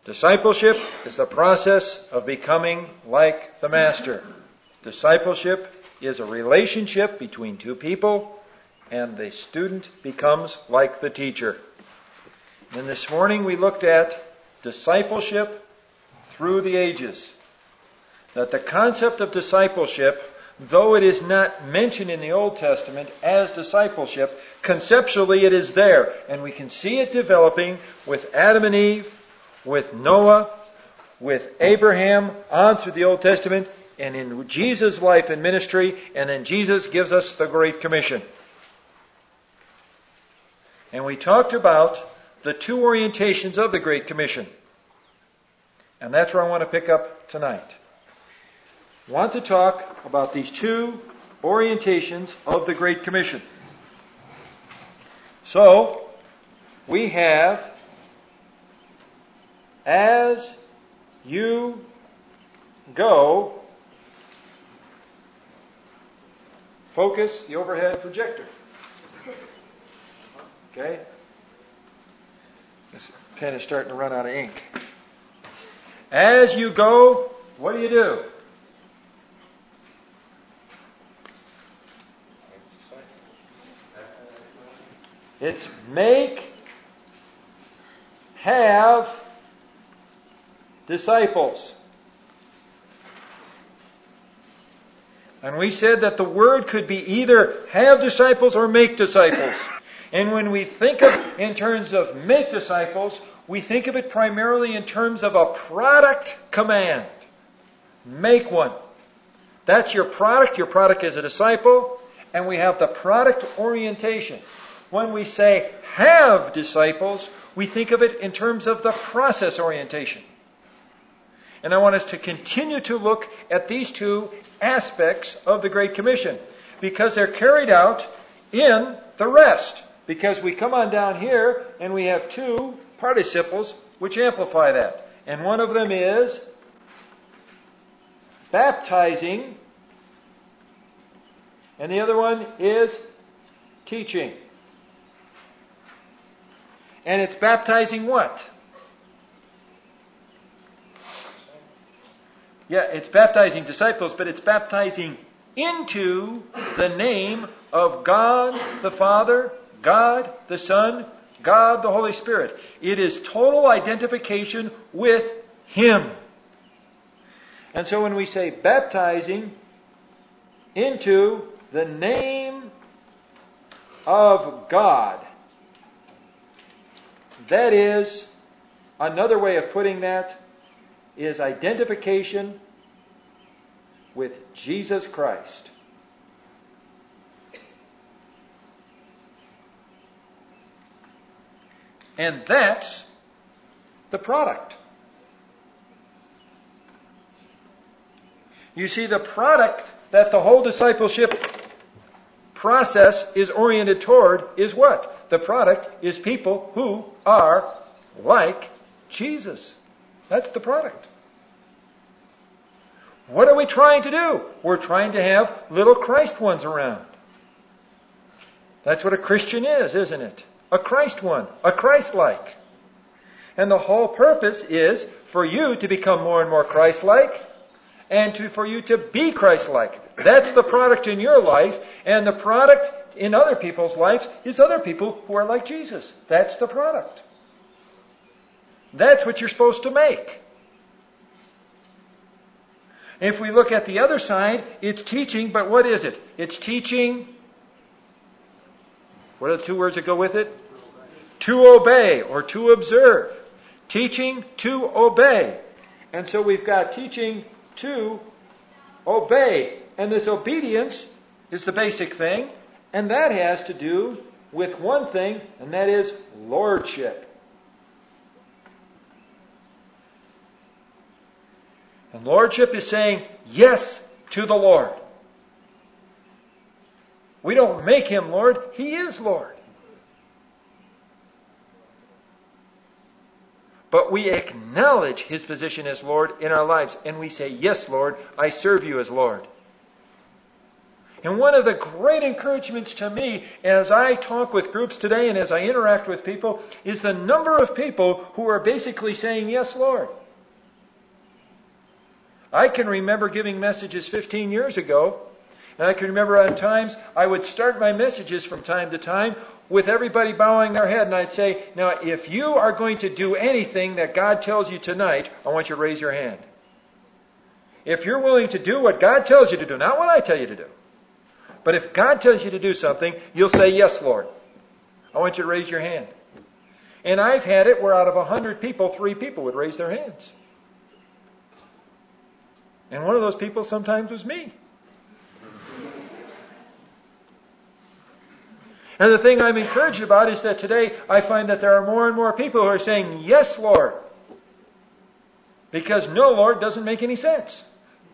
Discipleship is the process of becoming like the Master. Discipleship is a relationship between two people, and the student becomes like the teacher. And this morning we looked at discipleship through the ages. That the concept of discipleship, though it is not mentioned in the Old Testament as discipleship, conceptually it is there. And we can see it developing with Adam and Eve, with Noah, with Abraham, on through the Old Testament, and in Jesus' life and ministry, and then Jesus gives us the Great Commission. And we talked about the two orientations of the Great Commission. And that's where I want to pick up tonight. I want to talk about these two orientations of the Great Commission. So, we have, as you go, focus the overhead projector. Okay? This pen is starting to run out of ink. As you go, what do? It's make, have disciples. And we said that the word could be either have disciples or make disciples. And when we think of it in terms of make disciples, we think of it primarily in terms of a product command. Make one. That's your product. Your product is a disciple. And we have the product orientation. When we say have disciples, we think of it in terms of the process orientation. And I want us to continue to look at these two aspects of the Great Commission because they're carried out in the rest. Because we come on down here and we have two participles which amplify that. And one of them is baptizing, and the other one is teaching. And it's baptizing what? Yeah, it's baptizing disciples, but it's baptizing into the name of God the Father, God the Son, God the Holy Spirit. It is total identification with Him. And so when we say baptizing into the name of God, that is, another way of putting that is identification with Jesus Christ. And that's the product. You see, the product that the whole discipleship process is oriented toward is what? The product is people who are like Jesus. That's the product. What are we trying to do? We're trying to have little Christ ones around. That's what a Christian is, isn't it? A Christ one, a Christ-like. And the whole purpose is for you to become more and more Christ-like and for you to be Christ-like. That's the product in your life, and the product in other people's lives is other people who are like Jesus. That's the product. That's what you're supposed to make. If we look at the other side, it's teaching, but what is it? It's teaching. What are the two words that go with it? To obey or to observe. Teaching to obey. And so we've got teaching to obey. And this obedience is the basic thing. And that has to do with one thing, and that is lordship. And lordship is saying yes to the Lord. We don't make Him Lord. He is Lord. But we acknowledge His position as Lord in our lives. And we say, yes, Lord, I serve You as Lord. And one of the great encouragements to me as I talk with groups today and as I interact with people is the number of people who are basically saying, "Yes, Lord." I can remember giving messages 15 years ago, and I can remember on times I would start my messages from time to time with everybody bowing their head, and I'd say, "Now, if you are going to do anything that God tells you tonight, I want you to raise your hand. If you're willing to do what God tells you to do, not what I tell you to do, but if God tells you to do something, you'll say, 'Yes, Lord.' I want you to raise your hand." And I've had it where out of 100 people, 3 people would raise their hands. And one of those people sometimes was me. And the thing I'm encouraged about is that today I find that there are more and more people who are saying, "Yes, Lord." Because "No, Lord" doesn't make any sense.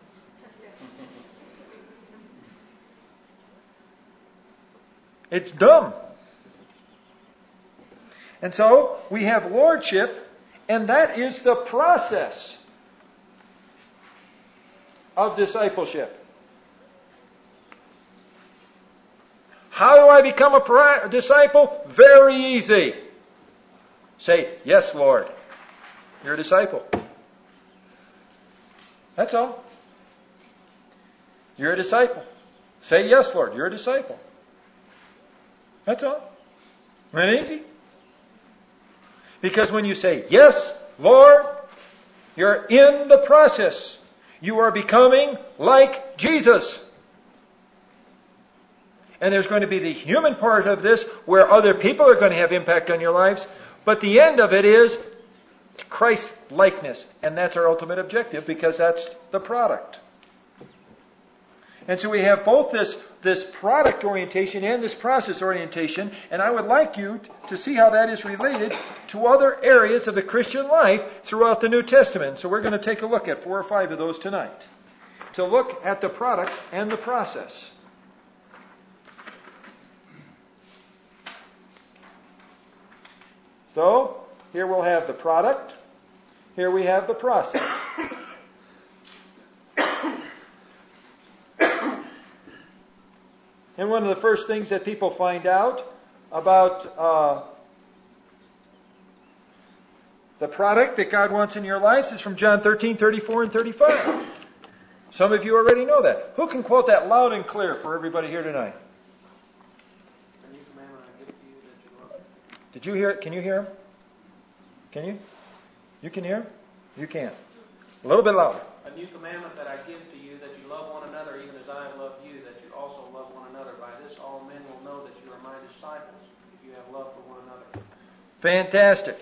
It's dumb. And so we have lordship, and that is the process of discipleship. How do I become a disciple? Very easy. Say, "Yes, Lord." You're a disciple. That's all. You're a disciple. Say, "Yes, Lord." You're a disciple. That's all. Isn't it easy? Because when you say, "Yes, Lord," you're in the process. You are becoming like Jesus. And there's going to be the human part of this where other people are going to have impact on your lives. But the end of it is Christ-likeness. And that's our ultimate objective because that's the product. And so we have both this product orientation and this process orientation. And I would like you to see how that is related to other areas of the Christian life throughout the New Testament. So we're going to take a look at 4 or 5 of those tonight. To look at the product and the process. So, here we'll have the product. Here we have the process. And one of the first things that people find out about the product that God wants in your lives is from John 13, 34, and 35. Some of you already know that. Who can quote that loud and clear for everybody here tonight? Did you hear it? Can you hear him? Can you? You can hear him? You can. A little bit louder. "A new commandment that I give to you, that you love one another even as I have loved you, that you also love one another. By this all men will know that you are my disciples, if you have love for one another." Fantastic.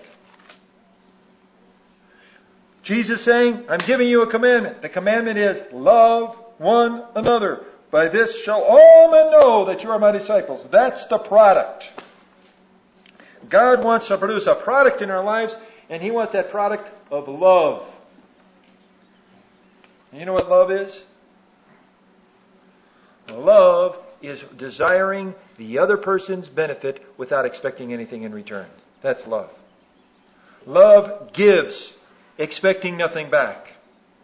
Jesus saying, "I'm giving you a commandment." The commandment is love one another. "By this shall all men know that you are my disciples." That's the product. God wants to produce a product in our lives, and He wants that product of love. And you know what love is? Love is desiring the other person's benefit without expecting anything in return. That's love. Love gives, expecting nothing back.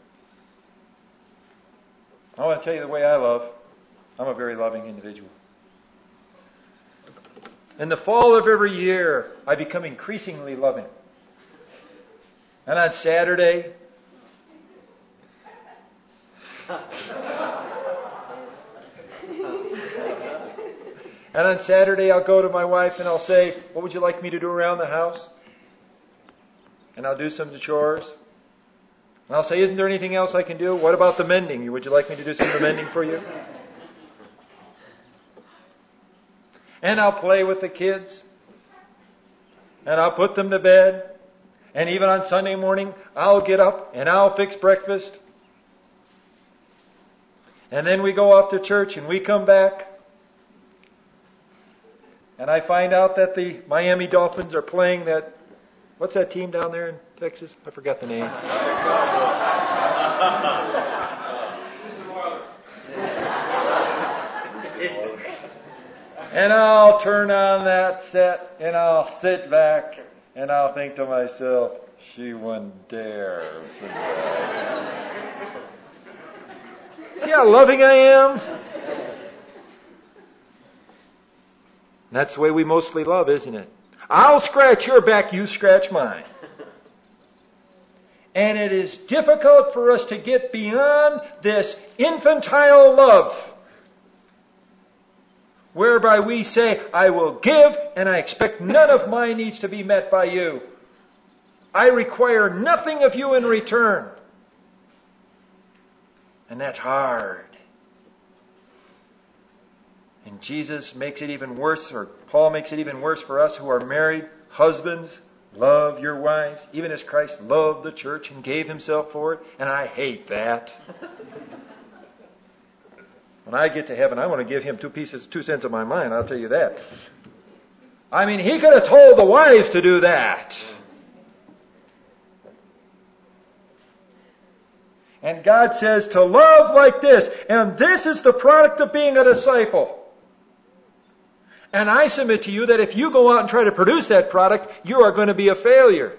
I want to tell you the way I love. I'm a very loving individual. In the fall of every year, I become increasingly loving. And on Saturday, I'll go to my wife and I'll say, "What would you like me to do around the house?" And I'll do some of the chores. And I'll say, "Isn't there anything else I can do? What about the mending? Would you like me to do some of the mending for you?" And I'll play with the kids. And I'll put them to bed. And even on Sunday morning, I'll get up and I'll fix breakfast. And then we go off to church and we come back. And I find out that the Miami Dolphins are playing that, what's that team down there in Texas? I forgot the name. And I'll turn on that set and I'll sit back and I'll think to myself, "She wouldn't dare sit back." See how loving I am? And that's the way we mostly love, isn't it? I'll scratch your back, you scratch mine. And it is difficult for us to get beyond this infantile love, whereby we say, I will give, and I expect none of my needs to be met by you. I require nothing of you in return. And that's hard. And Jesus makes it even worse, or Paul makes it even worse for us who are married. Husbands, love your wives, even as Christ loved the church and gave himself for it. And I hate that. When I get to heaven, I want to give him 2 cents of my mind, I'll tell you that. I mean, he could have told the wives to do that. And God says to love like this. And this is the product of being a disciple. And I submit to you that if you go out and try to produce that product, you are going to be a failure.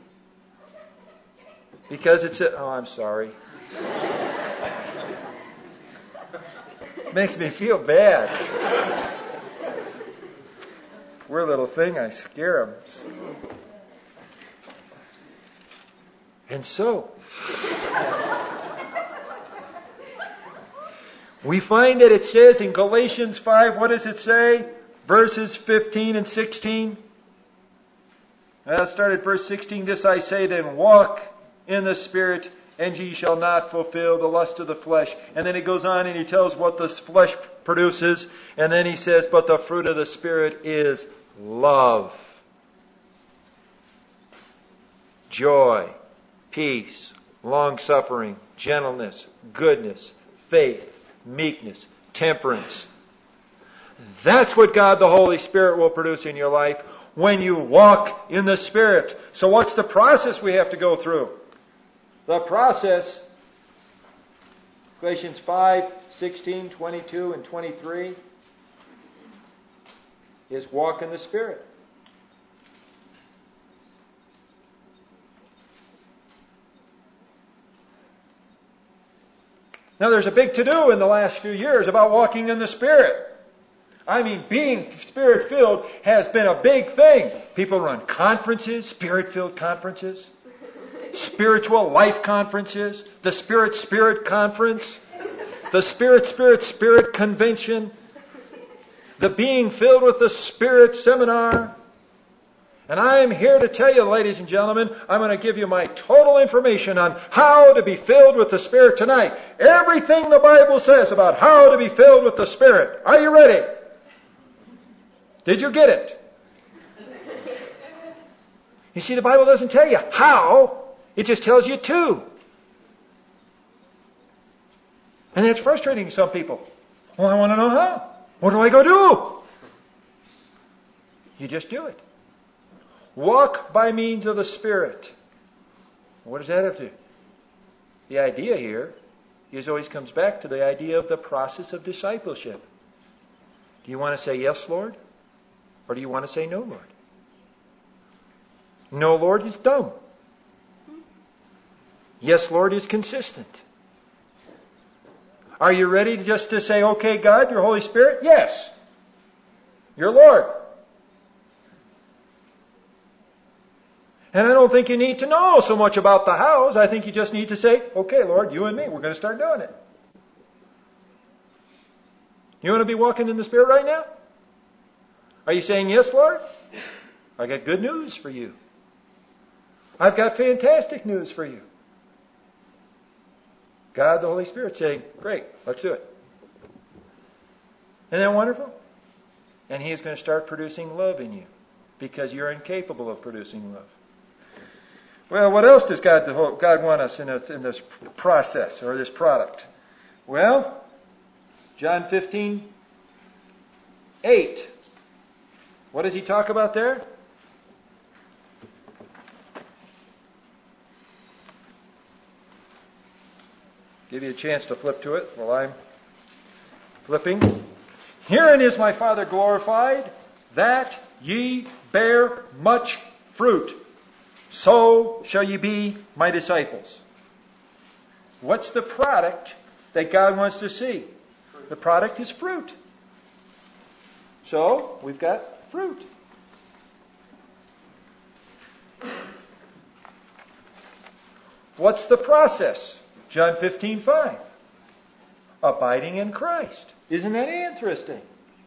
Because I'm sorry. Makes me feel bad. Poor little thing, I scare him. And so, we find that it says in Galatians 5, what does it say? Verses 15 and 16. Let's start at verse 16. This I say then, walk in the Spirit, and ye shall not fulfill the lust of the flesh. And then he goes on and he tells what the flesh produces. And then he says, but the fruit of the Spirit is love, joy, peace, long-suffering, gentleness, goodness, faith, meekness, temperance. That's what God the Holy Spirit will produce in your life when you walk in the Spirit. So what's the process we have to go through? The process, Galatians 5, 16, 22, and 23, is walk in the Spirit. Now there's a big to-do in the last few years about walking in the Spirit. I mean, being Spirit-filled has been a big thing. People run conferences, Spirit-filled conferences, spiritual life conferences, the Spirit Conference, the Spirit Convention, the Being Filled with the Spirit Seminar. And I am here to tell you, ladies and gentlemen, I'm going to give you my total information on how to be filled with the Spirit tonight. Everything the Bible says about how to be filled with the Spirit. Are you ready? Did you get it? You see, the Bible doesn't tell you how, it just tells you to. And that's frustrating to some people. Well, I want to know how. What do I go do? You just do it. Walk by means of the Spirit. What does that have to do? The idea here always comes back to the idea of the process of discipleship. Do you want to say yes, Lord? Or do you want to say no, Lord? No, Lord, is dumb. Yes, Lord, is consistent. Are you ready just to say, okay, God, your Holy Spirit? Yes. You're Lord. And I don't think you need to know so much about the hows. I think you just need to say, okay, Lord, you and me, we're going to start doing it. You want to be walking in the Spirit right now? Are you saying, yes, Lord? I got good news for you. I've got fantastic news for you. God, the Holy Spirit, saying, great, let's do it. Isn't that wonderful? And He is going to start producing love in you because you're incapable of producing love. Well, what else does God want us in this process or this product? Well, John 15:8. What does He talk about there? Give you a chance to flip to it while I'm flipping. Herein is my Father glorified, that ye bear much fruit. So shall ye be my disciples. What's the product that God wants to see? The product is fruit. So, we've got fruit. What's the process? John 15:5. Abiding in Christ. Isn't that interesting?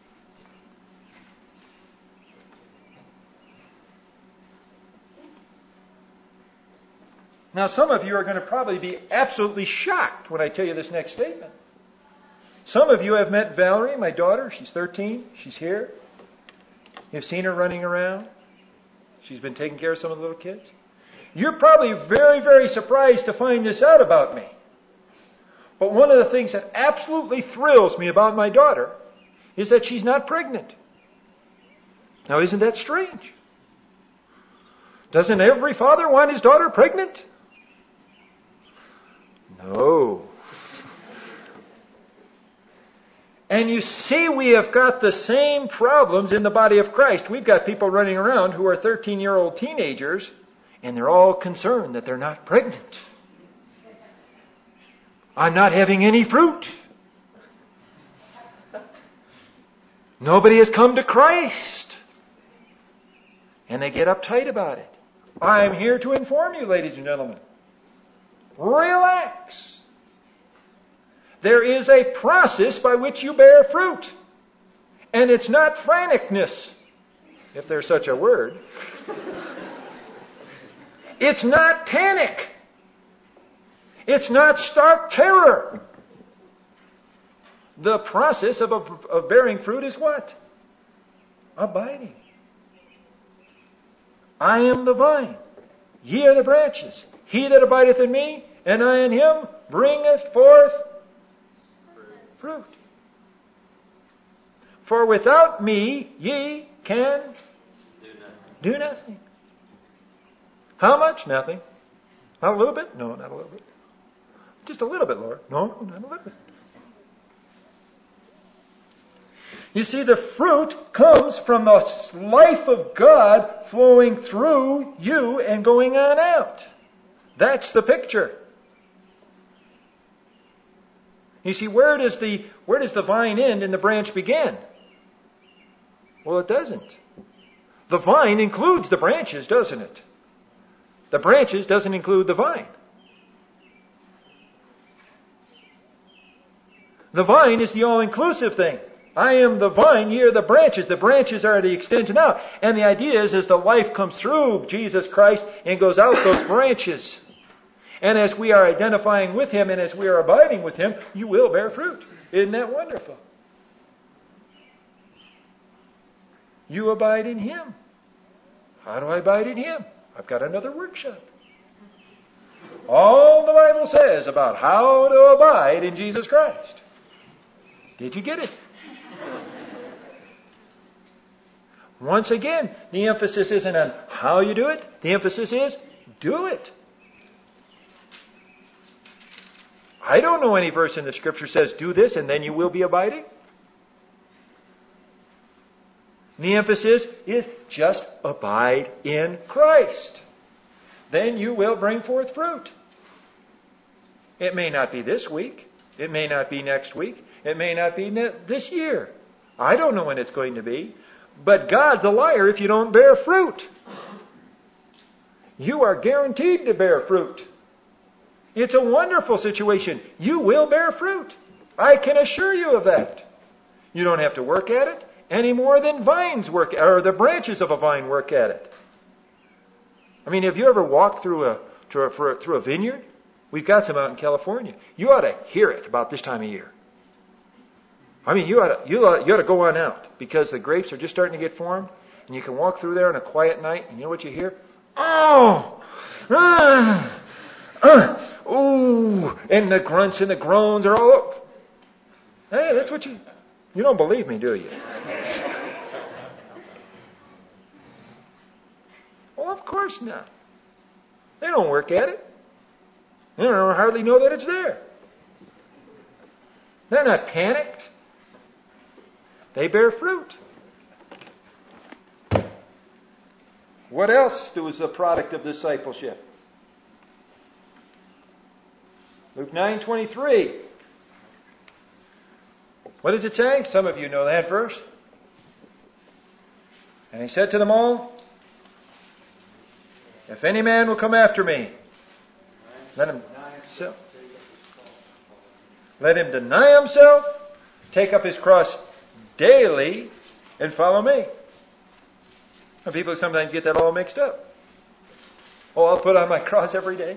Now, some of you are going to probably be absolutely shocked when I tell you this next statement. Some of you have met Valerie, my daughter. She's 13. She's here. You've seen her running around. She's been taking care of some of the little kids. You're probably very, very surprised to find this out about me. But one of the things that absolutely thrills me about my daughter is that she's not pregnant. Now, isn't that strange? Doesn't every father want his daughter pregnant? No. And you see, we have got the same problems in the body of Christ. We've got people running around who are 13-year-old teenagers, and they're all concerned that they're not pregnant. I'm not having any fruit. Nobody has come to Christ. And they get uptight about it. I'm here to inform you, ladies and gentlemen. Relax. There is a process by which you bear fruit. And it's not franticness, if there's such a word. It's not panic. It's not stark terror. The process of bearing fruit is what? Abiding. I am the vine. Ye are the branches. He that abideth in me, and I in him, bringeth forth fruit. For without me, ye can do nothing. How much? Nothing. Not a little bit? No, not a little bit. Just a little bit, Lord. No, not a little bit. You see, the fruit comes from the life of God flowing through you and going on out. That's the picture. You see, where does the vine end and the branch begin? Well, it doesn't. The vine includes the branches, doesn't it? The branches doesn't include the vine. The vine is the all-inclusive thing. I am the vine, ye are the branches. The branches are the extension out. And the idea is, as the life comes through Jesus Christ and goes out those branches. And as we are identifying with Him and as we are abiding with Him, you will bear fruit. Isn't that wonderful? You abide in Him. How do I abide in Him? I've got another workshop. All the Bible says about how to abide in Jesus Christ. Did you get it? Once again, the emphasis isn't on how you do it. The emphasis is do it. I don't know any verse in the Scripture says do this and then you will be abiding. The emphasis is just abide in Christ. Then you will bring forth fruit. It may not be this week. It may not be next week. It may not be this year. I don't know when it's going to be. But God's a liar if you don't bear fruit. You are guaranteed to bear fruit. It's a wonderful situation. You will bear fruit. I can assure you of that. You don't have to work at it any more than vines work, or the branches of a vine work at it. I mean, have you ever walked through a vineyard? We've got some out in California. You ought to hear it about this time of year. I mean, you ought to go on out because the grapes are just starting to get formed, and you can walk through there on a quiet night, and you know what you hear? Ooh, and the grunts and the groans are all up. Hey, that's what you don't believe me, do you? Well, of course not. They don't work at it. They don't hardly know that it's there. They're not panicked. They bear fruit. What else is the product of discipleship? Luke 9:23. What does it say? Some of you know that verse. And he said to them all, if any man will come after me, let him deny himself, take up his cross daily, and follow me. And people sometimes get that all mixed up. Oh, I'll put on my cross every day.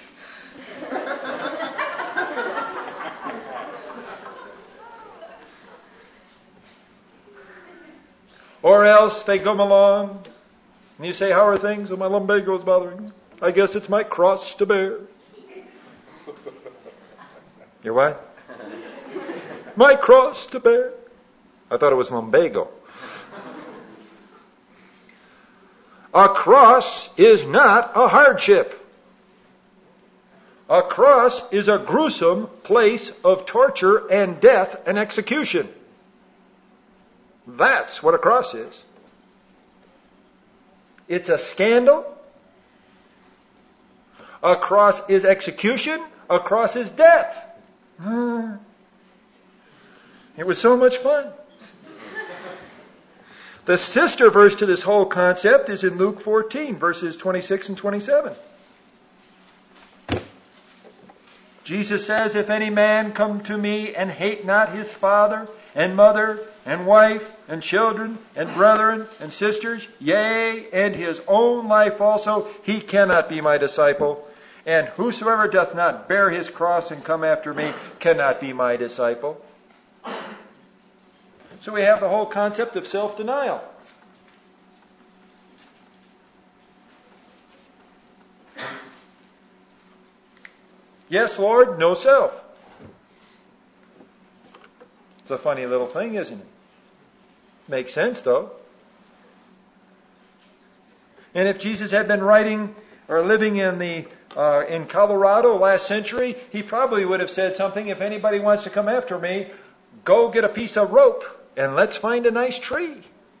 Or else they come along and you say, how are things? Oh, my lumbago is bothering me. I guess it's my cross to bear. Your what? My cross to bear. I thought it was lumbago. A cross is not a hardship. A cross is a gruesome place of torture and death and execution. That's what a cross is. It's a scandal. A cross is execution. A cross is death. It was so much fun. The sister verse to this whole concept is in Luke 14, verses 26 and 27. Jesus says, if any man come to me and hate not his father and mother and wife and children and brethren and sisters, yea, and his own life also, he cannot be my disciple. And whosoever doth not bear his cross and come after me cannot be my disciple. So we have the whole concept of self-denial. Yes, Lord, no self. It's a funny little thing, isn't it? Makes sense, though. And if Jesus had been writing or living in Colorado last century, he probably would have said something, if anybody wants to come after me, go get a piece of rope and let's find a nice tree.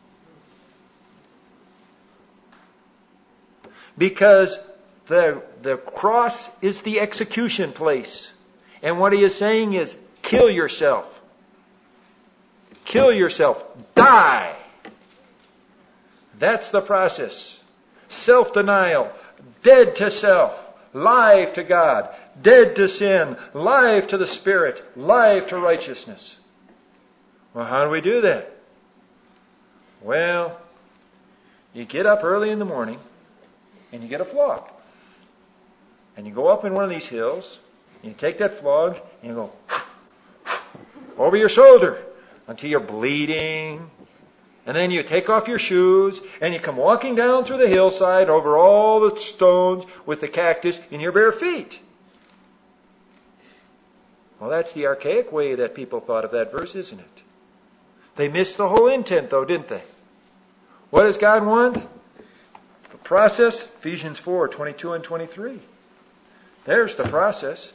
Because the cross is the execution place. And what he is saying is, kill yourself. Kill yourself. Die. That's the process. Self-denial. Dead to self. Live to God. Dead to sin. Live to the Spirit. Live to righteousness. Well, how do we do that? Well, you get up early in the morning and you get a flog. And you go up in one of these hills and you take that flog and you go over your shoulder until you're bleeding. And then you take off your shoes and you come walking down through the hillside over all the stones with the cactus in your bare feet. Well, that's the archaic way that people thought of that verse, isn't it? They missed the whole intent, though, didn't they? What does God want? The process, Ephesians 4, 22 and 23. There's the process.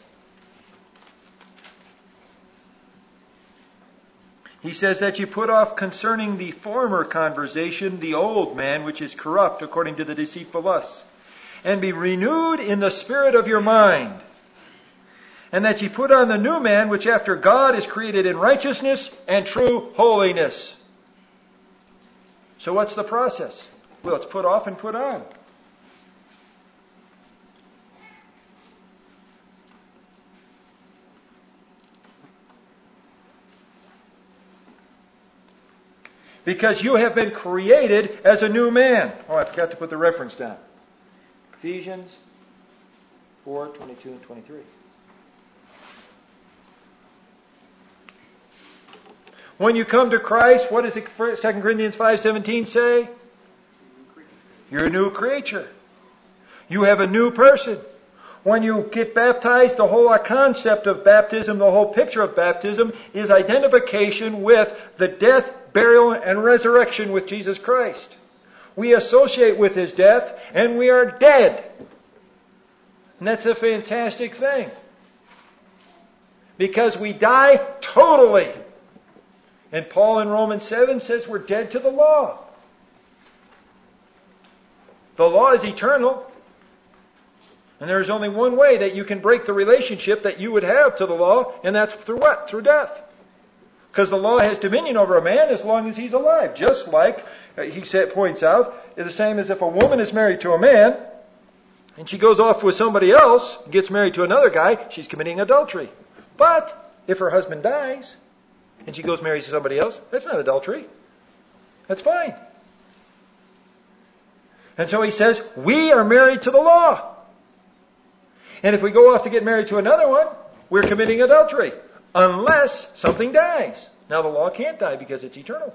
He says that you put off concerning the former conversation the old man which is corrupt according to the deceitful lusts, and be renewed in the spirit of your mind, and that ye put on the new man which after God is created in righteousness and true holiness. So what's the process? Well, it's put off and put on. Because you have been created as a new man. Oh, I forgot to put the reference down. Ephesians 4, 22 and 23. When you come to Christ, what does 2 Corinthians 5:17 say? You're a new creature. You have a new person. When you get baptized, the whole concept of baptism, the whole picture of baptism is identification with the death, burial, and resurrection with Jesus Christ. We associate with His death, and we are dead. And that's a fantastic thing. Because we die totally. And Paul in Romans 7 says we're dead to the law. The law is eternal. And there's only one way that you can break the relationship that you would have to the law, and that's through what? Through death. Because the law has dominion over a man as long as he's alive. Just like, points out, it's the same as if a woman is married to a man, and she goes off with somebody else, gets married to another guy, she's committing adultery. But if her husband dies, and she goes marries to somebody else, that's not adultery. That's fine. And so he says, we are married to the law. And if we go off to get married to another one, we're committing adultery. Unless something dies. Now the law can't die because it's eternal.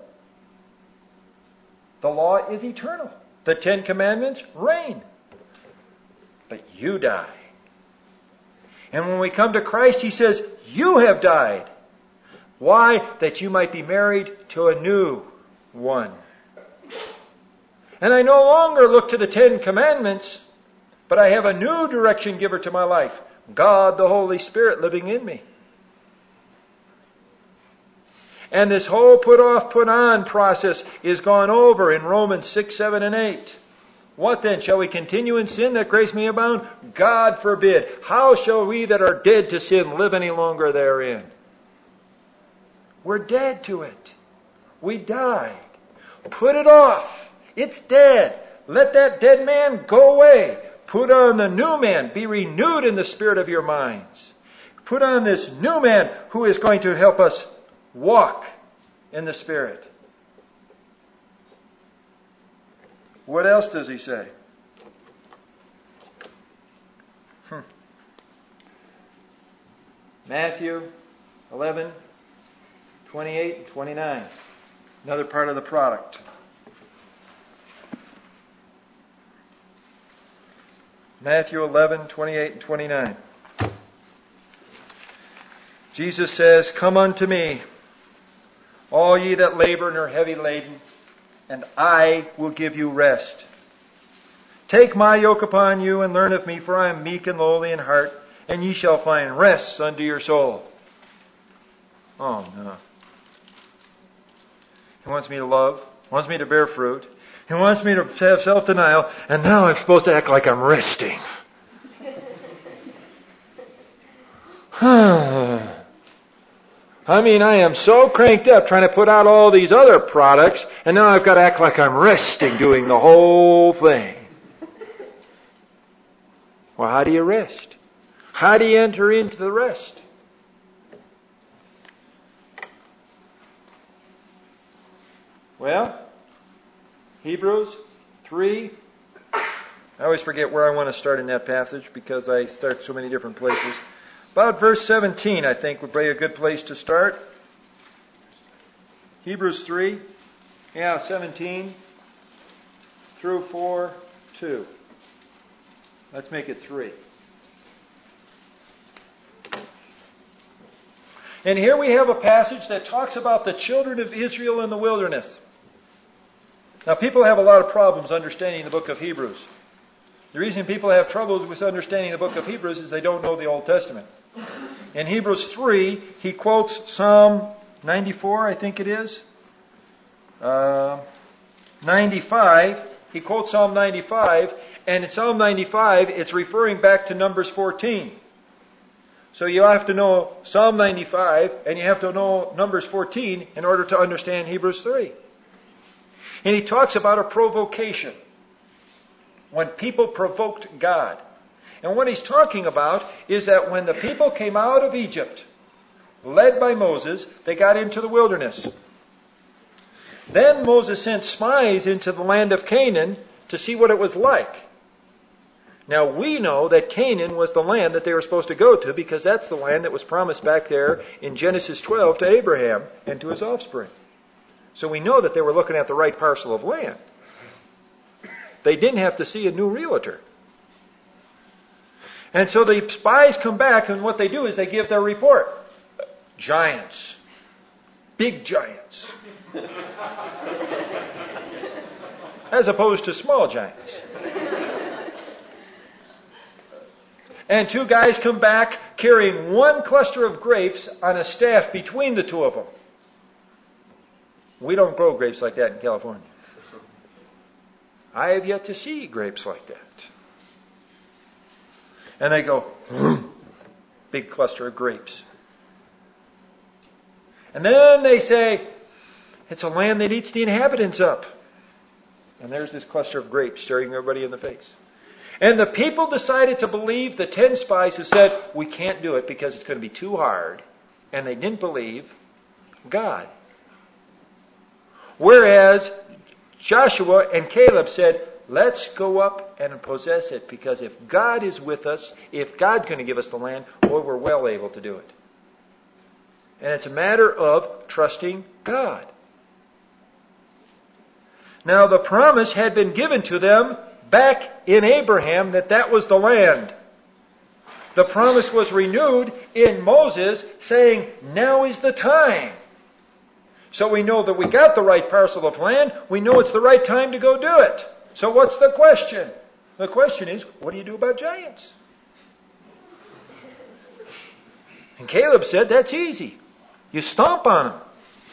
The law is eternal. The 10 Commandments reign. But you die. And when we come to Christ, he says, you have died. Why? That you might be married to a new one. And I no longer look to the 10 Commandments, but I have a new direction giver to my life. God, the Holy Spirit, living in me. And this whole put off, put on process is gone over in Romans 6, 7, and 8. What then? Shall we continue in sin that grace may abound? God forbid. How shall we that are dead to sin live any longer therein? We're dead to it. We died. Put it off. It's dead. Let that dead man go away. Put on the new man. Be renewed in the spirit of your minds. Put on this new man who is going to help us walk in the Spirit. What else does he say? Matthew 11, 28 and 29. Another part of the product. Matthew 11, 28 and 29. Jesus says, come unto me, all ye that labor and are heavy laden, and I will give you rest. Take my yoke upon you and learn of me, for I am meek and lowly in heart, and ye shall find rest unto your soul. Oh no. He wants me to love, wants me to bear fruit, he wants me to have self-denial, and now I'm supposed to act like I'm resting. I mean, I am so cranked up trying to put out all these other products, and now I've got to act like I'm resting doing the whole thing. Well, how do you rest? How do you enter into the rest? Well, Hebrews 3. I always forget where I want to start in that passage because I start so many different places. About verse 17, I think, would be a good place to start. Hebrews 3. 17 through 4:2. Let's make it 3. And here we have a passage that talks about the children of Israel in the wilderness. Now, people have a lot of problems understanding the book of Hebrews. The reason people have troubles with understanding the book of Hebrews is they don't know the Old Testament. In Hebrews 3, he quotes Psalm 94, I think it is. 95. He quotes Psalm 95, and in Psalm 95, it's referring back to Numbers 14. So you have to know Psalm 95, and you have to know Numbers 14 in order to understand Hebrews 3. And he talks about a provocation. When people provoked God. And what he's talking about is that when the people came out of Egypt, led by Moses, they got into the wilderness. Then Moses sent spies into the land of Canaan to see what it was like. Now we know that Canaan was the land that they were supposed to go to because that's the land that was promised back there in Genesis 12 to Abraham and to his offspring. So we know that they were looking at the right parcel of land. They didn't have to see a new realtor. And so the spies come back, and what they do is they give their report. Giants. Big giants. As opposed to small giants. And 2 guys come back carrying 1 cluster of grapes on a staff between the 2 of them. We don't grow grapes like that in California. I have yet to see grapes like that. And they go, big cluster of grapes. And then they say, it's a land that eats the inhabitants up. And there's this cluster of grapes staring everybody in the face. And the people decided to believe the 10 spies who said, we can't do it because it's going to be too hard. And they didn't believe God. Whereas Joshua and Caleb said, let's go up and possess it, because if God is with us, if God's going to give us the land, boy, we're well able to do it. And it's a matter of trusting God. Now the promise had been given to them back in Abraham that was the land. The promise was renewed in Moses, saying, now is the time. So we know that we got the right parcel of land. We know it's the right time to go do it. So what's the question? The question is, what do you do about giants? And Caleb said, that's easy. You stomp on them.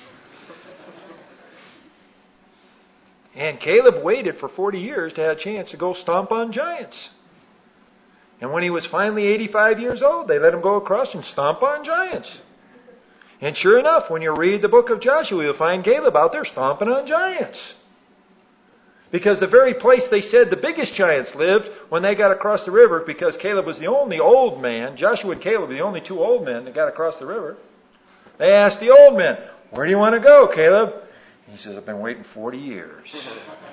And Caleb waited for 40 years to have a chance to go stomp on giants. And when he was finally 85 years old, they let him go across and stomp on giants. And sure enough, when you read the book of Joshua, you'll find Caleb out there stomping on giants. Because the very place they said the biggest giants lived, when they got across the river, because Caleb was the only old man, Joshua and Caleb were the only 2 old men that got across the river, they asked the old men, where do you want to go, Caleb? He says, I've been waiting 40 years.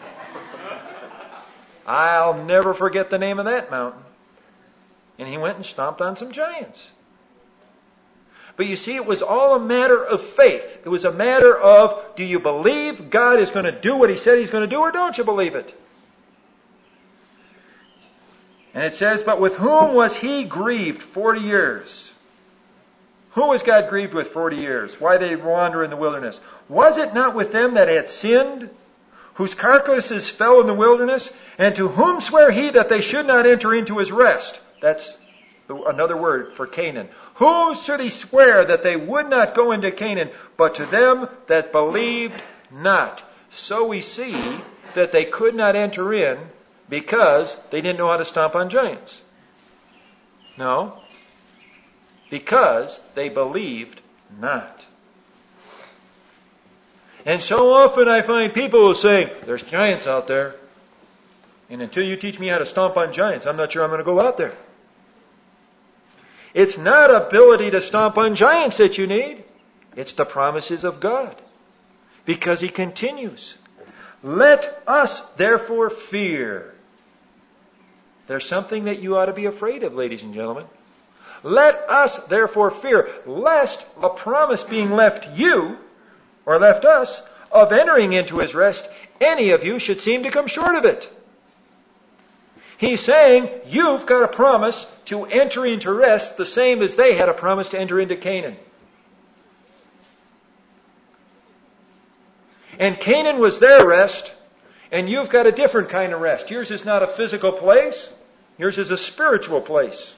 I'll never forget the name of that mountain. And he went and stomped on some giants. But you see, it was all a matter of faith. It was a matter of, do you believe God is going to do what He said He's going to do, or don't you believe it? And it says, but with whom was He grieved 40 years? Who was God grieved with 40 years? Why they wander in the wilderness? Was it not with them that had sinned, whose carcasses fell in the wilderness? And to whom sware He that they should not enter into His rest? That's another word for Canaan. Who should He swear that they would not go into Canaan, but to them that believed not? So we see that they could not enter in because they didn't know how to stomp on giants. No, because they believed not. And so often I find people who say, there's giants out there, and until you teach me how to stomp on giants, I'm not sure I'm going to go out there. It's not ability to stomp on giants that you need. It's the promises of God. Because He continues, let us therefore fear. There's something that you ought to be afraid of, ladies and gentlemen. Let us therefore fear, lest a promise being left you, or left us, of entering into His rest, any of you should seem to come short of it. He's saying, you've got a promise to enter into rest the same as they had a promise to enter into Canaan. And Canaan was their rest, and you've got a different kind of rest. Yours is not a physical place. Yours is a spiritual place.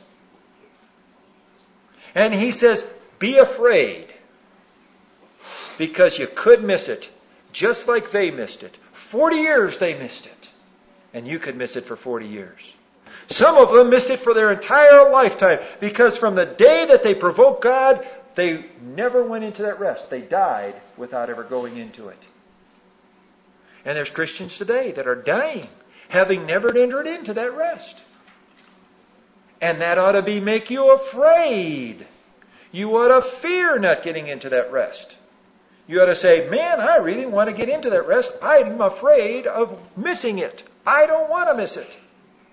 And He says, be afraid, because you could miss it, just like they missed it. 40 years they missed it. And you could miss it for 40 years. Some of them missed it for their entire lifetime, because from the day that they provoked God, they never went into that rest. They died without ever going into it. And there's Christians today that are dying, having never entered into that rest. And that ought to make you afraid. You ought to fear not getting into that rest. You ought to say, man, I really want to get into that rest. I'm afraid of missing it. I don't want to miss it.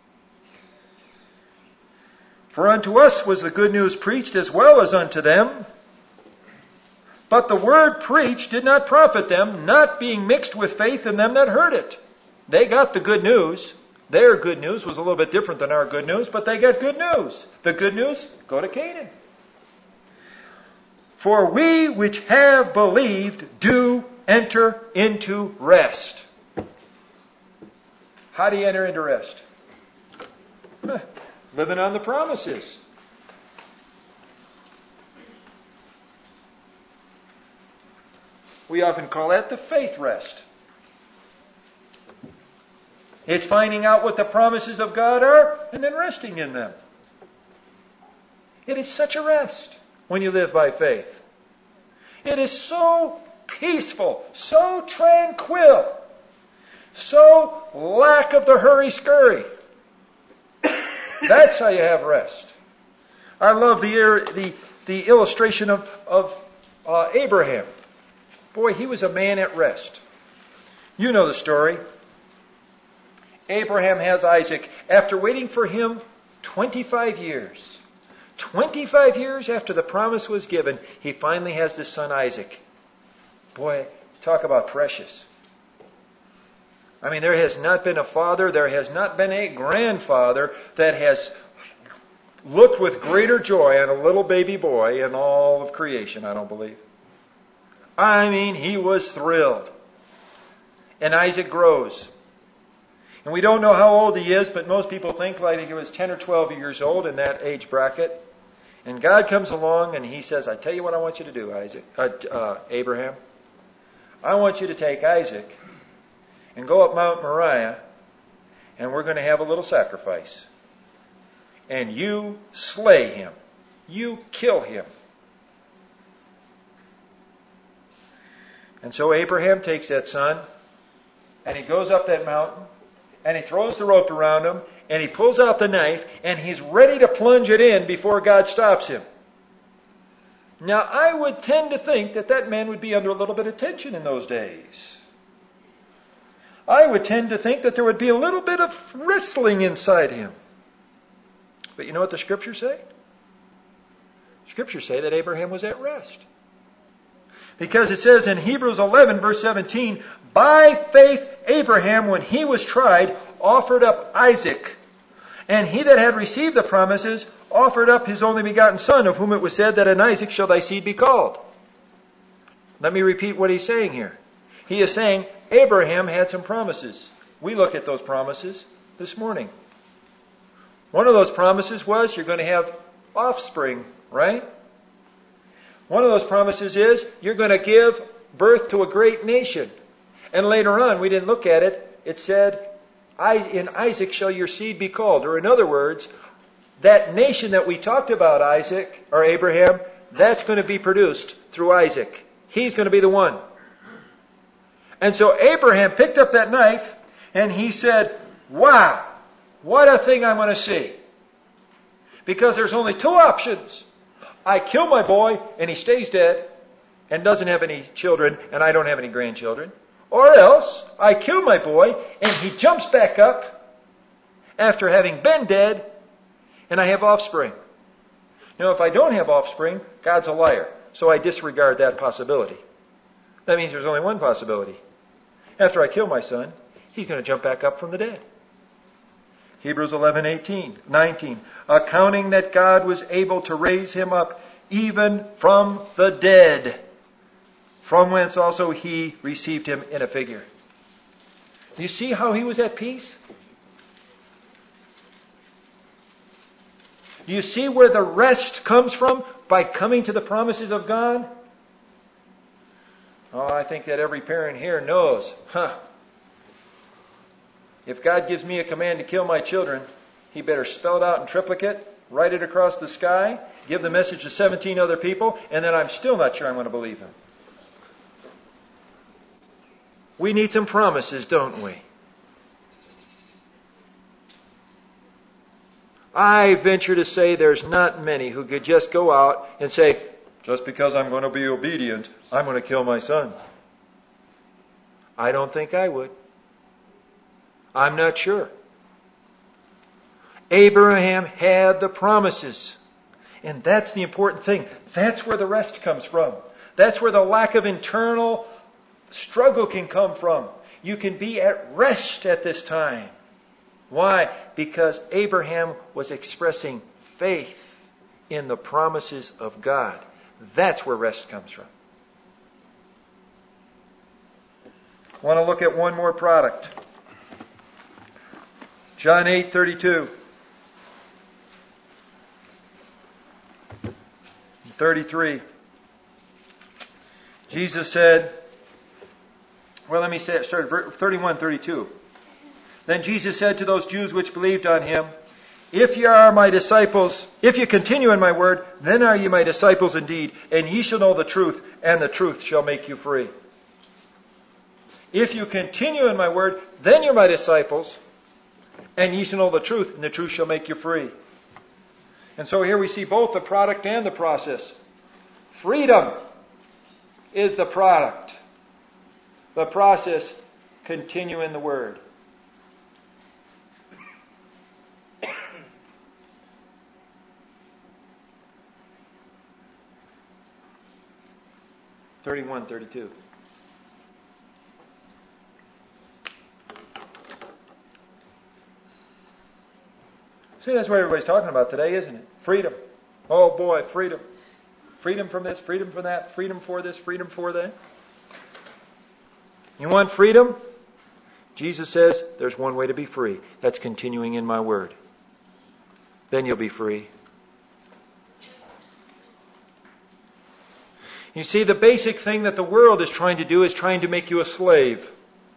For unto us was the good news preached as well as unto them. But the word preached did not profit them, not being mixed with faith in them that heard it. They got the good news. Their good news was a little bit different than our good news, but they got good news. The good news, go to Canaan. For we which have believed do enter into rest. How do you enter into rest? Living on the promises. We often call that the faith rest. It's finding out what the promises of God are and then resting in them. It is such a rest when you live by faith. It is so peaceful, so tranquil, so lack of the hurry-scurry. That's how you have rest. I love the illustration of Abraham. Boy, he was a man at rest. You know the story. Abraham has Isaac after waiting for him 25 years. 25 years after the promise was given, he finally has his son Isaac. Boy, talk about precious. I mean, there has not been a father, there has not been a grandfather that has looked with greater joy on a little baby boy in all of creation, I don't believe. I mean, he was thrilled. And Isaac grows. And we don't know how old he is, but most people think like he was 10 or 12 years old in that age bracket. And God comes along and he says, I tell you what I want you to do, Abraham. I want you to take Isaac and go up Mount Moriah, and we're going to have a little sacrifice. And you slay him. You kill him. And so Abraham takes that son, and he goes up that mountain, and he throws the rope around him, and he pulls out the knife, and he's ready to plunge it in before God stops him. Now, I would tend to think that man would be under a little bit of tension in those days. I would tend to think that there would be a little bit of wrestling inside him. But you know what the Scriptures say? Scriptures say that Abraham was at rest. Because it says in Hebrews 11, verse 17, by faith Abraham, when he was tried, offered up Isaac. And he that had received the promises offered up his only begotten son, of whom it was said that in Isaac shall thy seed be called. Let me repeat what he's saying here. He is saying Abraham had some promises. We look at those promises this morning. One of those promises was you're going to have offspring, right? One of those promises is you're going to give birth to a great nation. And later on, we didn't look at it, it said, in Isaac shall your seed be called. Or in other words, that nation that we talked about, Isaac, or Abraham, that's going to be produced through Isaac. He's going to be the one. And so Abraham picked up that knife and he said, wow, what a thing I'm going to see. Because there's only two options. I kill my boy and he stays dead and doesn't have any children and I don't have any grandchildren. Or else I kill my boy and he jumps back up after having been dead and I have offspring. Now if I don't have offspring, God's a liar. So I disregard that possibility. That means there's only one possibility. After I kill my son, he's going to jump back up from the dead. Hebrews 11:19, accounting that God was able to raise him up even from the dead, from whence also he received him in a figure. Do you see how he was at peace? Do you see where the rest comes from? By coming to the promises of God? Oh, I think that every parent here knows, if God gives me a command to kill my children, He better spell it out in triplicate, write it across the sky, give the message to 17 other people, and then I'm still not sure I'm going to believe Him. We need some promises, don't we? I venture to say there's not many who could just go out and say, just because I'm going to be obedient, I'm going to kill my son. I don't think I would. I'm not sure. Abraham had the promises. And that's the important thing. That's where the rest comes from. That's where the lack of internal struggle can come from. You can be at rest at this time. Why? Because Abraham was expressing faith in the promises of God. That's where rest comes from. I want to look at one more product. John 8:32. 33. Jesus said, let me say it, start at 31:32. Then Jesus said to those Jews which believed on him, If ye are my disciples, if you continue in my word, then are ye my disciples indeed, and ye shall know the truth, and the truth shall make you free. If you continue in my word, then you're my disciples, and ye shall know the truth, and the truth shall make you free. And so here we see both the product and the process. Freedom is the product. The process, continue in the word. (31-32). See, that's what everybody's talking about today, isn't it? Freedom. Oh boy, freedom. Freedom from this, freedom from that, freedom for this, freedom for that. You want freedom? Jesus says there's one way to be free. That's continuing in my word. Then you'll be free. You see, the basic thing that the world is trying to do is trying to make you a slave.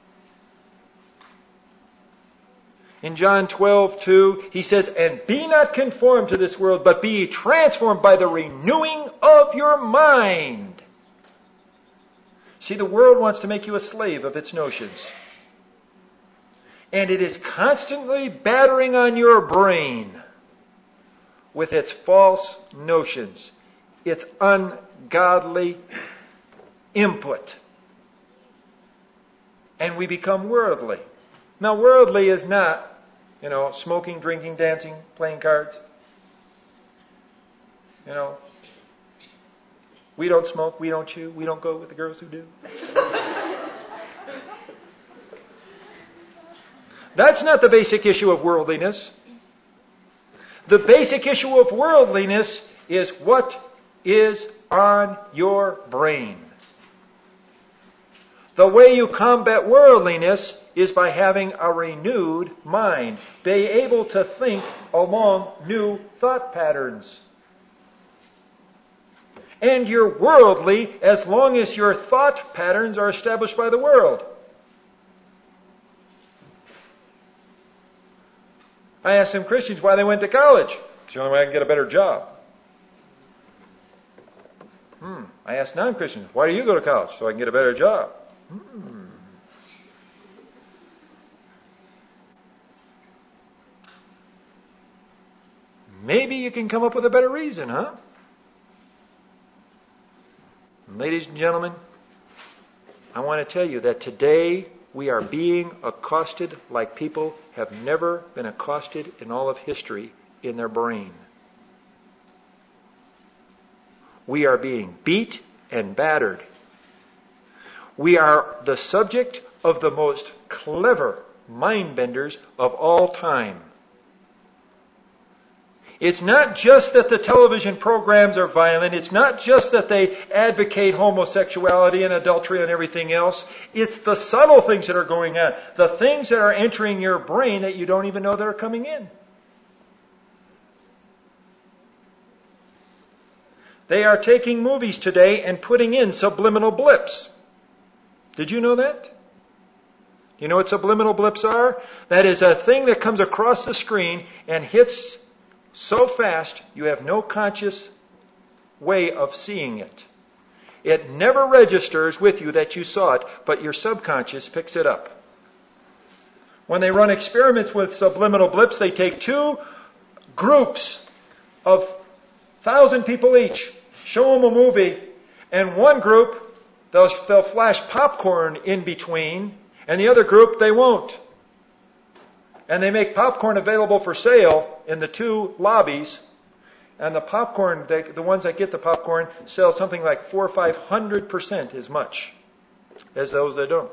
In John 12:2, he says, "And be not conformed to this world, but be ye transformed by the renewing of your mind." See, the world wants to make you a slave of its notions. And it is constantly battering on your brain with its false notions, its ungodly input. And we become worldly. Now, worldly is not, smoking, drinking, dancing, playing cards. We don't smoke, we don't chew, we don't go with the girls who do. That's not the basic issue of worldliness. The basic issue of worldliness is what is on your brain. The way you combat worldliness is by having a renewed mind. Be able to think along new thought patterns. And you're worldly as long as your thought patterns are established by the world. I asked some Christians why they went to college. It's the only way I can get a better job. I asked non-Christians, why do you go to college? So I can get a better job. Maybe you can come up with a better reason, huh? Ladies and gentlemen, I want to tell you that today we are being accosted like people have never been accosted in all of history in their brain. We are being beat and battered. We are the subject of the most clever mind benders of all time. It's not just that the television programs are violent. It's not just that they advocate homosexuality and adultery and everything else. It's the subtle things that are going on. The things that are entering your brain that you don't even know that are coming in. They are taking movies today and putting in subliminal blips. Did you know that? Do you know what subliminal blips are? That is a thing that comes across the screen and hits so fast you have no conscious way of seeing it. It never registers with you that you saw it, but your subconscious picks it up. When they run experiments with subliminal blips, they take two groups of 1,000 people each, show them a movie, and one group, they'll flash popcorn in between, and the other group, they won't. And they make popcorn available for sale in the two lobbies. And the popcorn, the ones that get the popcorn, sell something like 400 or 500% as much as those that don't.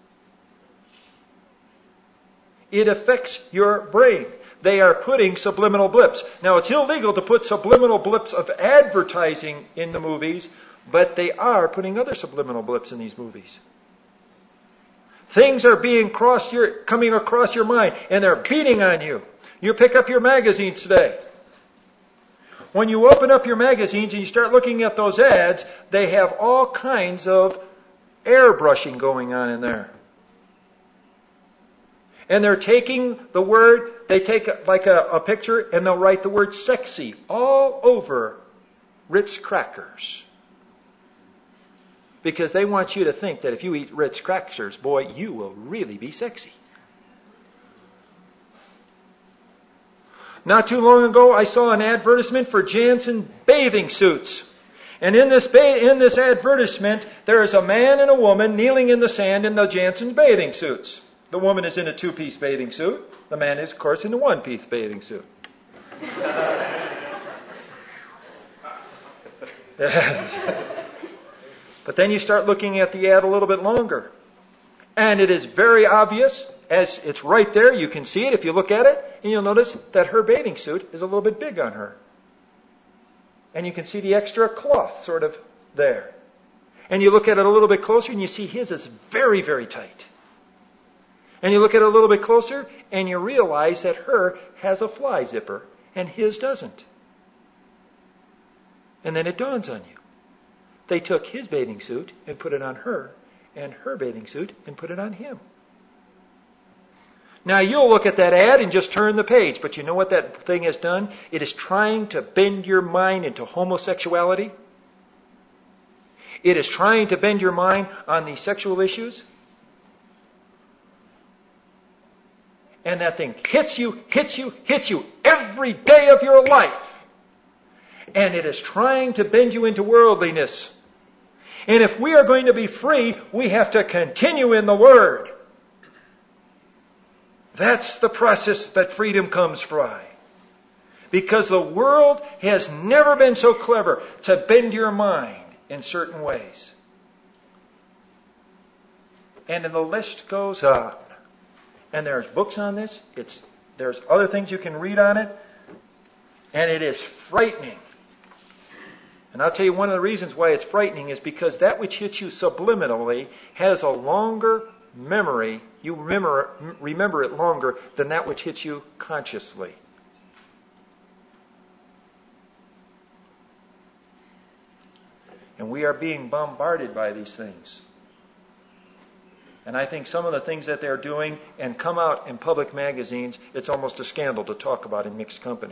It affects your brain. They are putting subliminal blips. Now, it's illegal to put subliminal blips of advertising in the movies, but they are putting other subliminal blips in these movies. Things are being coming across your mind, and they're beating on you. You pick up your magazines today. When you open up your magazines and you start looking at those ads, they have all kinds of airbrushing going on in there. And they're taking the word, they take like a picture, and they'll write the word sexy all over Ritz crackers. Because they want you to think that if you eat Ritz crackers, boy, you will really be sexy. Not too long ago, I saw an advertisement for Janssen bathing suits. And in this advertisement, there is a man and a woman kneeling in the sand in the Janssen bathing suits. The woman is in a two-piece bathing suit. The man is, of course, in a one-piece bathing suit. But then you start looking at the ad a little bit longer. And it is very obvious, as it's right there, you can see it if you look at it, and you'll notice that her bathing suit is a little bit big on her. And you can see the extra cloth sort of there. And you look at it a little bit closer, and you see his is very, very tight. And you look at it a little bit closer, and you realize that her has a fly zipper, and his doesn't. And then it dawns on you. They took his bathing suit and put it on her, and her bathing suit and put it on him. Now you'll look at that ad and just turn the page, but you know what that thing has done? It is trying to bend your mind into homosexuality. It is trying to bend your mind on these sexual issues. And that thing hits you every day of your life. And it is trying to bend you into worldliness. And if we are going to be free, we have to continue in the Word. That's the process that freedom comes from. Because the world has never been so clever to bend your mind in certain ways. And the list goes on. And there's books on this. There's other things you can read on it. And it is frightening. And I'll tell you one of the reasons why it's frightening is because that which hits you subliminally has a longer memory. You remember it longer than that which hits you consciously. And we are being bombarded by these things. And I think some of the things that they're doing and come out in public magazines, it's almost a scandal to talk about in mixed company.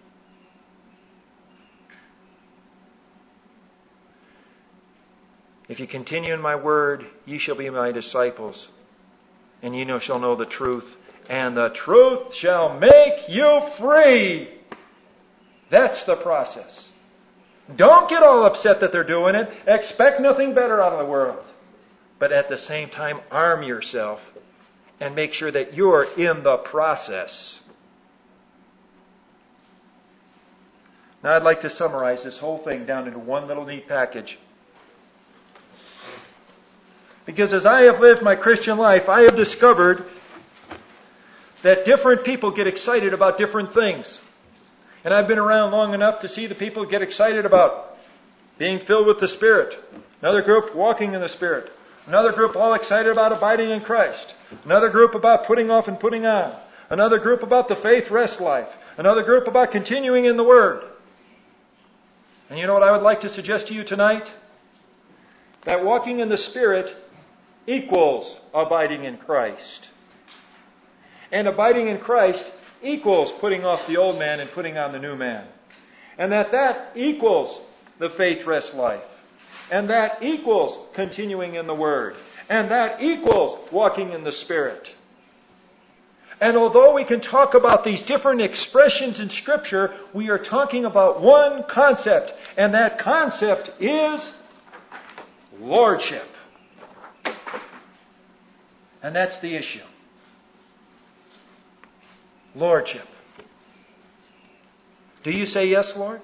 If you continue in my word, ye shall be my disciples, and ye shall know the truth, and the truth shall make you free. That's the process. Don't get all upset that they're doing it. Expect nothing better out of the world. But at the same time, arm yourself and make sure that you're in the process. Now I'd like to summarize this whole thing down into one little neat package. Because as I have lived my Christian life, I have discovered that different people get excited about different things. And I've been around long enough to see the people get excited about being filled with the Spirit. Another group walking in the Spirit. Another group all excited about abiding in Christ. Another group about putting off and putting on. Another group about the faith rest life. Another group about continuing in the Word. And you know what I would like to suggest to you tonight? That walking in the Spirit equals abiding in Christ. And abiding in Christ equals putting off the old man and putting on the new man. And that equals the faith rest life. And that equals continuing in the Word. And that equals walking in the Spirit. And although we can talk about these different expressions in Scripture, we are talking about one concept. And that concept is lordship. And that's the issue. Lordship. Do you say yes, Lord?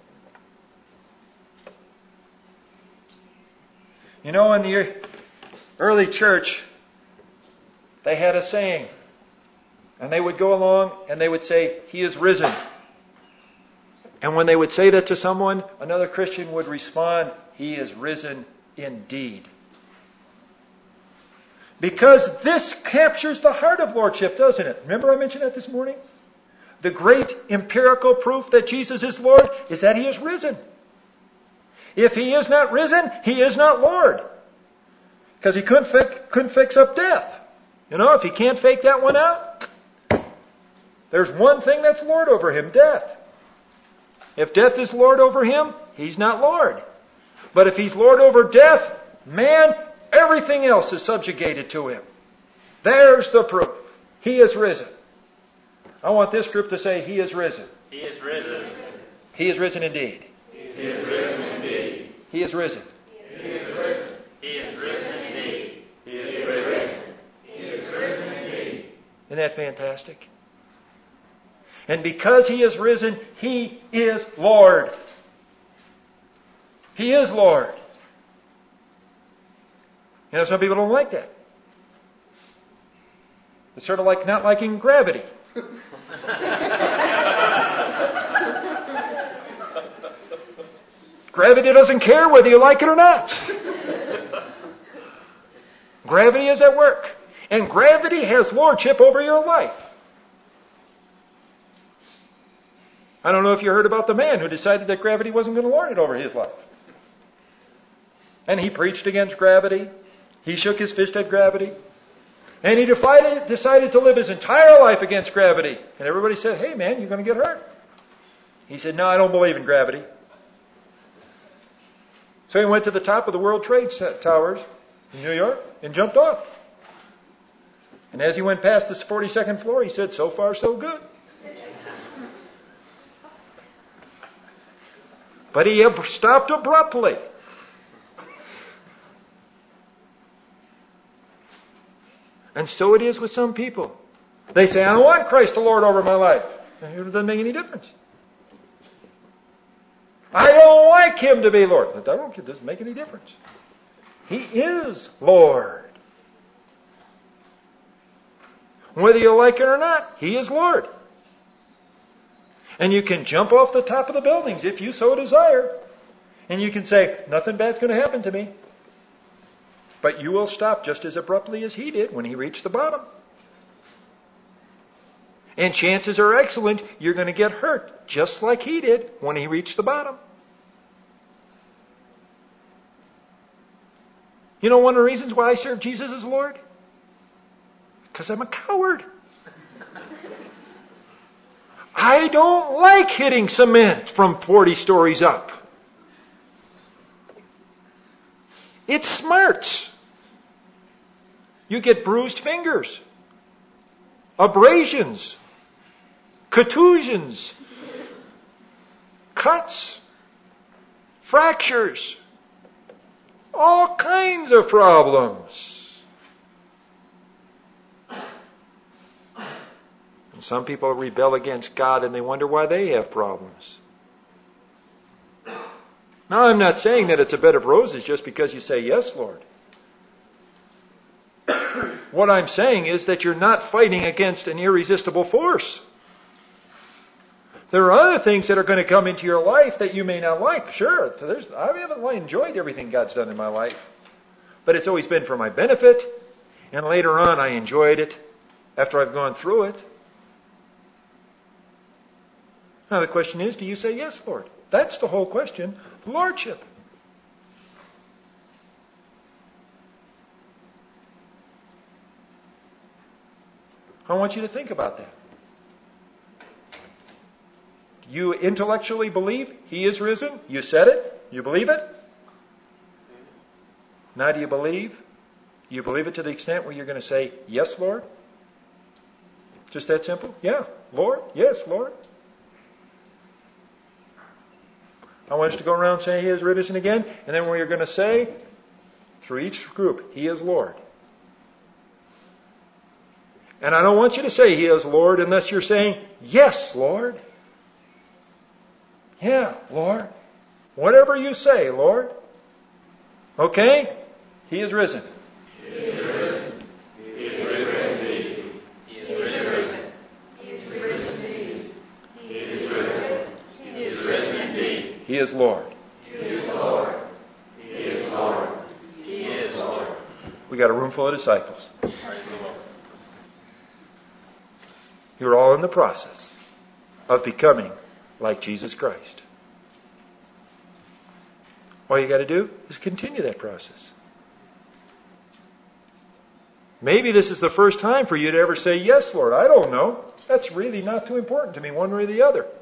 You know, in the early church, they had a saying. And they would go along and they would say, He is risen. And when they would say that to someone, another Christian would respond, He is risen indeed. Because this captures the heart of lordship, doesn't it? Remember I mentioned that this morning? The great empirical proof that Jesus is Lord is that He is risen. If He is not risen, He is not Lord. Because He couldn't fix up death. You know, if he can't fake that one out, there's one thing that's Lord over him, death. If death is Lord over him, he's not Lord. But if he's Lord over death, man, everything else is subjugated to him. There's the proof. He is risen. I want this group to say, He is risen. He is risen. He is risen indeed. He is risen indeed. He is risen. He is risen. He is risen indeed. He is risen. He is risen indeed. Isn't that fantastic? And because He is risen, He is Lord. He is Lord. You know, some people don't like that. It's sort of like not liking gravity. Gravity doesn't care whether you like it or not. Gravity is at work. And gravity has lordship over your life. I don't know if you heard about the man who decided that gravity wasn't going to lord it over his life. And he preached against gravity. He shook his fist at gravity. And he decided to live his entire life against gravity. And everybody said, hey man, you're going to get hurt. He said, no, I don't believe in gravity. So he went to the top of the World Trade Towers in New York and jumped off. And as he went past the 42nd floor, he said, so far so good. But he stopped abruptly. And so it is with some people. They say, I don't want Christ to lord over my life. It doesn't make any difference. I don't like Him to be Lord. It doesn't make any difference. He is Lord. Whether you like it or not, He is Lord. And you can jump off the top of the buildings if you so desire. And you can say, nothing bad's going to happen to me. But you will stop just as abruptly as He did when He reached the bottom. And chances are excellent you're going to get hurt just like He did when He reached the bottom. You know one of the reasons why I serve Jesus as Lord? Because I'm a coward. I don't like hitting cement from 40 stories up. It smarts. You get bruised fingers, abrasions, contusions, cuts, fractures, all kinds of problems. And some people rebel against God and they wonder why they have problems. Now, I'm not saying that it's a bed of roses just because you say, yes, Lord. What I'm saying is that you're not fighting against an irresistible force. There are other things that are going to come into your life that you may not like. Sure, I haven't enjoyed everything God's done in my life. But it's always been for my benefit. And later on, I enjoyed it after I've gone through it. Now the question is, do you say, yes, Lord? That's the whole question. Lordship. I want you to think about that. You intellectually believe He is risen? You said it? You believe it? Now do you believe? You believe it to the extent where you're going to say, yes, Lord? Just that simple? Yeah. Lord? Yes, Lord. I want us to go around saying He is risen again, and then we're going to say, through each group, He is Lord. And I don't want you to say He is Lord unless you're saying, yes, Lord. Yeah, Lord. Whatever you say, Lord. Okay? He is risen. He is risen. He is risen indeed. He is risen. He is risen indeed. He is risen. He is risen indeed. He is Lord. He is Lord. He is Lord. He is Lord. We got a room full of disciples. Praise the Lord. You're all in the process of becoming like Jesus Christ. All you got to do is continue that process. Maybe this is the first time for you to ever say, yes, Lord. I don't know. That's really not too important to me, one way or the other.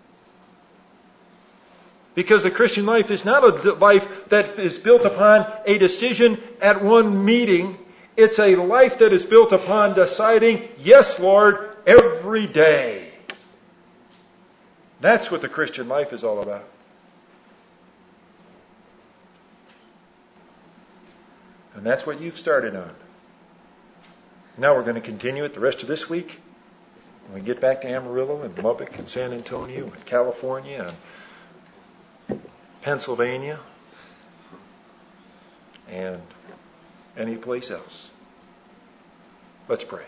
Because the Christian life is not a life that is built upon a decision at one meeting. It's a life that is built upon deciding, yes, Lord, every day. That's what the Christian life is all about. And that's what you've started on. Now we're going to continue it the rest of this week. When we get back to Amarillo and Lubbock and San Antonio and California and Pennsylvania and any place else. Let's pray.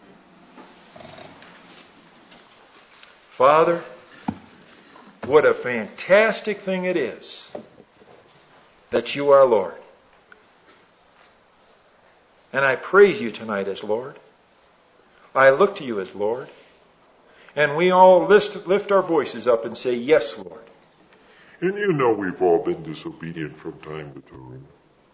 Father, what a fantastic thing it is that you are Lord. And I praise you tonight as Lord. I look to you as Lord. And we all lift our voices up and say, yes, Lord. And you know we've all been disobedient from time to time.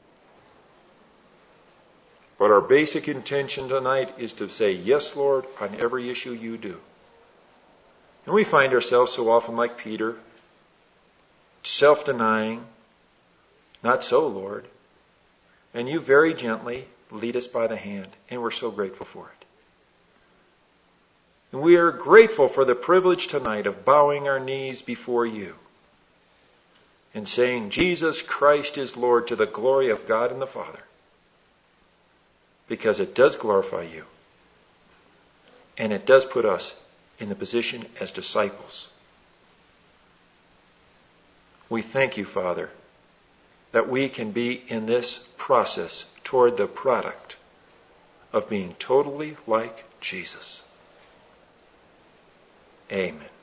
But our basic intention tonight is to say, yes, Lord, on every issue you do. And we find ourselves so often like Peter, self-denying. Not so, Lord. And you very gently lead us by the hand, and we're so grateful for it. And we are grateful for the privilege tonight of bowing our knees before you and saying, Jesus Christ is Lord, to the glory of God and the Father. Because it does glorify you. And it does put us in the position as disciples. We thank you, Father, that we can be in this process toward the product of being totally like Jesus. Amen.